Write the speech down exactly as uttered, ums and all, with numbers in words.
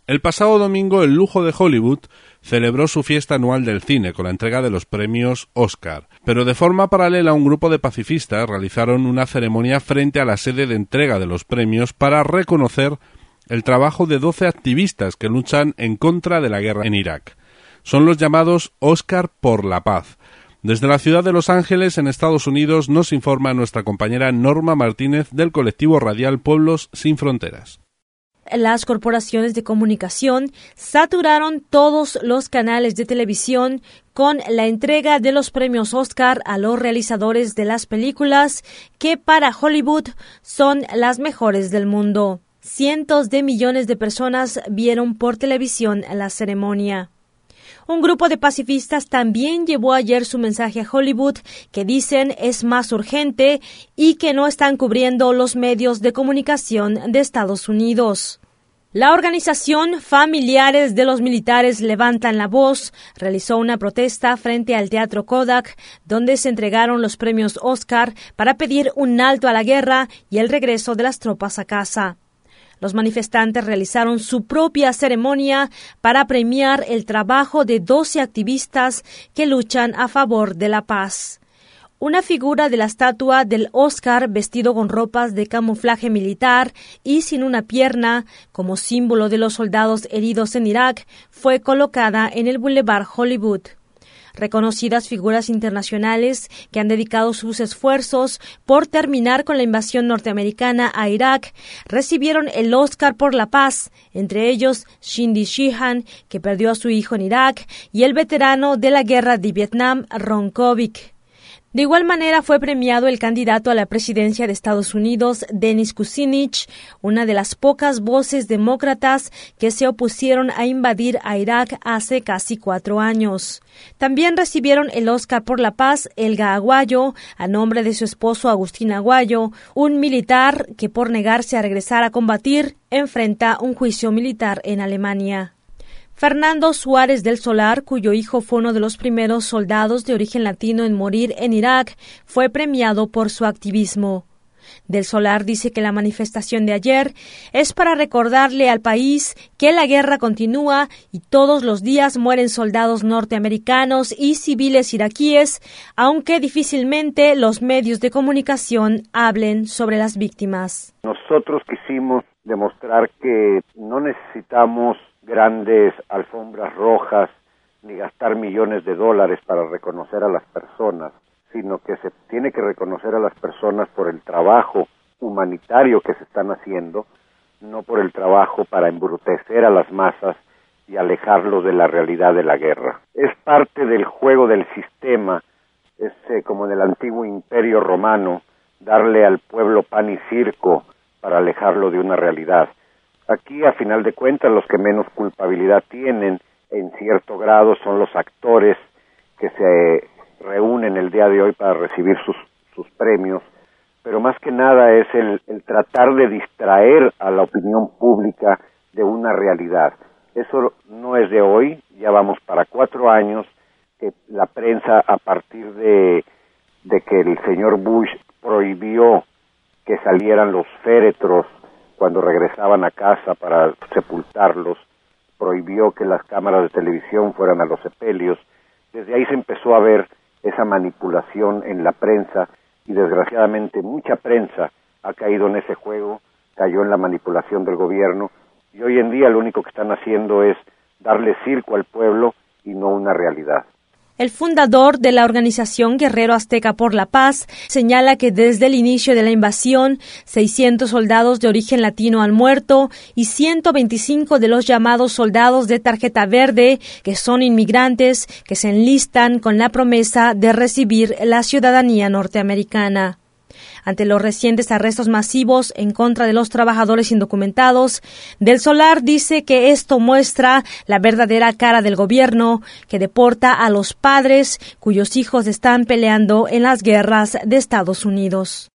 El pasado domingo, el lujo de Hollywood celebró su fiesta anual del cine con la entrega de los premios Oscar, pero de forma paralela un grupo de pacifistas realizaron una ceremonia frente a la sede de entrega de los premios para reconocer el trabajo de doce activistas que luchan en contra de la guerra en Irak. Son los llamados Oscar por la Paz. Desde la ciudad de Los Ángeles, en Estados Unidos, nos informa nuestra compañera Norma Martínez del colectivo radial Pueblos Sin Fronteras. Las corporaciones de comunicación saturaron todos los canales de televisión con la entrega de los premios Oscar a los realizadores de las películas que para Hollywood son las mejores del mundo. Cientos de millones de personas vieron por televisión la ceremonia. Un grupo de pacifistas también llevó ayer su mensaje a Hollywood que dicen es más urgente y que no están cubriendo los medios de comunicación de Estados Unidos. La organización Familiares de los Militares Levantan la Voz realizó una protesta frente al Teatro Kodak, donde se entregaron los premios Oscar para pedir un alto a la guerra y el regreso de las tropas a casa. Los manifestantes realizaron su propia ceremonia para premiar el trabajo de doce activistas que luchan a favor de la paz. Una figura de la estatua del Oscar vestido con ropas de camuflaje militar y sin una pierna, como símbolo de los soldados heridos en Irak, fue colocada en el Boulevard Hollywood. Reconocidas figuras internacionales que han dedicado sus esfuerzos por terminar con la invasión norteamericana a Irak recibieron el Oscar por la paz, entre ellos Cindy Sheehan, que perdió a su hijo en Irak, y el veterano de la guerra de Vietnam, Ron Kovic. De igual manera fue premiado el candidato a la presidencia de Estados Unidos, Dennis Kucinich, una de las pocas voces demócratas que se opusieron a invadir a Irak hace casi cuatro años. También recibieron el Oscar por la Paz Helga Aguayo, a nombre de su esposo Agustín Aguayo, un militar que por negarse a regresar a combatir enfrenta un juicio militar en Alemania. Fernando Suárez del Solar, cuyo hijo fue uno de los primeros soldados de origen latino en morir en Irak, fue premiado por su activismo. Del Solar dice que la manifestación de ayer es para recordarle al país que la guerra continúa y todos los días mueren soldados norteamericanos y civiles iraquíes, aunque difícilmente los medios de comunicación hablen sobre las víctimas. Nosotros quisimos demostrar que no necesitamos grandes alfombras rojas ni gastar millones de dólares para reconocer a las personas, sino que se tiene que reconocer a las personas por el trabajo humanitario que se están haciendo, no por el trabajo para embrutecer a las masas y alejarlos de la realidad de la guerra. Es parte del juego del sistema, es eh, como en el antiguo imperio romano, darle al pueblo pan y circo para alejarlo de una realidad. Aquí, a final de cuentas, los que menos culpabilidad tienen, en cierto grado, son los actores que se reúnen el día de hoy para recibir sus, sus premios, pero más que nada es el, el tratar de distraer a la opinión pública de una realidad. Eso no es de hoy, ya vamos para cuatro años que la prensa, a partir de, de que el señor Bush prohibió que salieran los féretros cuando regresaban a casa para sepultarlos, prohibió que las cámaras de televisión fueran a los sepelios. Desde ahí se empezó a ver esa manipulación en la prensa y desgraciadamente mucha prensa ha caído en ese juego, cayó en la manipulación del gobierno y hoy en día lo único que están haciendo es darle circo al pueblo y no una realidad. El fundador de la organización Guerrero Azteca por la Paz señala que desde el inicio de la invasión, seiscientos soldados de origen latino han muerto y ciento veinticinco de los llamados soldados de tarjeta verde, que son inmigrantes, que se enlistan con la promesa de recibir la ciudadanía norteamericana. Ante los recientes arrestos masivos en contra de los trabajadores indocumentados, Del Solar dice que esto muestra la verdadera cara del gobierno, que deporta a los padres cuyos hijos están peleando en las guerras de Estados Unidos.